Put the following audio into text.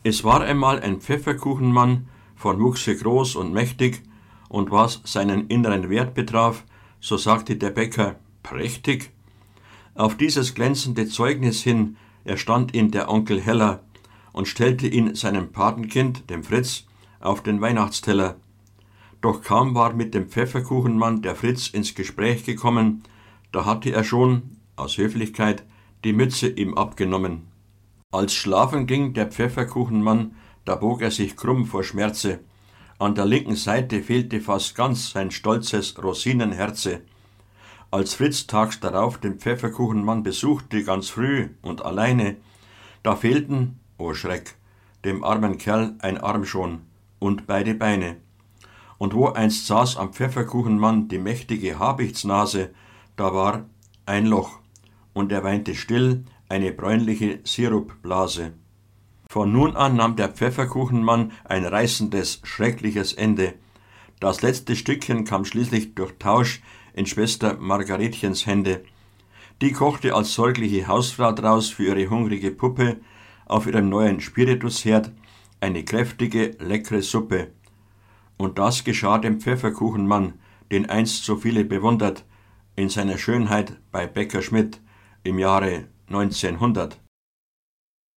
Es war einmal ein Pfefferkuchenmann, von Wuchse groß und mächtig, und was seinen inneren Wert betraf, so sagte der Bäcker, prächtig. Auf dieses glänzende Zeugnis hin erstand ihn der Onkel Heller und stellte ihn seinem Patenkind, dem Fritz, auf den Weihnachtsteller. Doch kaum war mit dem Pfefferkuchenmann der Fritz ins Gespräch gekommen, da hatte er schon, aus Höflichkeit, die Mütze ihm abgenommen. Als schlafen ging der Pfefferkuchenmann, da bog er sich krumm vor Schmerze. An der linken Seite fehlte fast ganz sein stolzes Rosinenherze. Als Fritz tags darauf den Pfefferkuchenmann besuchte, ganz früh und alleine, da fehlten, o Schreck, dem armen Kerl ein Arm schon und beide Beine. Und wo einst saß am Pfefferkuchenmann die mächtige Habichtsnase, da war ein Loch, und er weinte still eine bräunliche Sirupblase. Von nun an nahm der Pfefferkuchenmann ein reißendes, schreckliches Ende. Das letzte Stückchen kam schließlich durch Tausch in Schwester Margaretchens Hände. Die kochte als sorgliche Hausfrau draus für ihre hungrige Puppe auf ihrem neuen Spiritusherd eine kräftige, leckere Suppe. Und das geschah dem Pfefferkuchenmann, den einst so viele bewundert, in seiner Schönheit bei Bäcker Schmidt im Jahre 1900.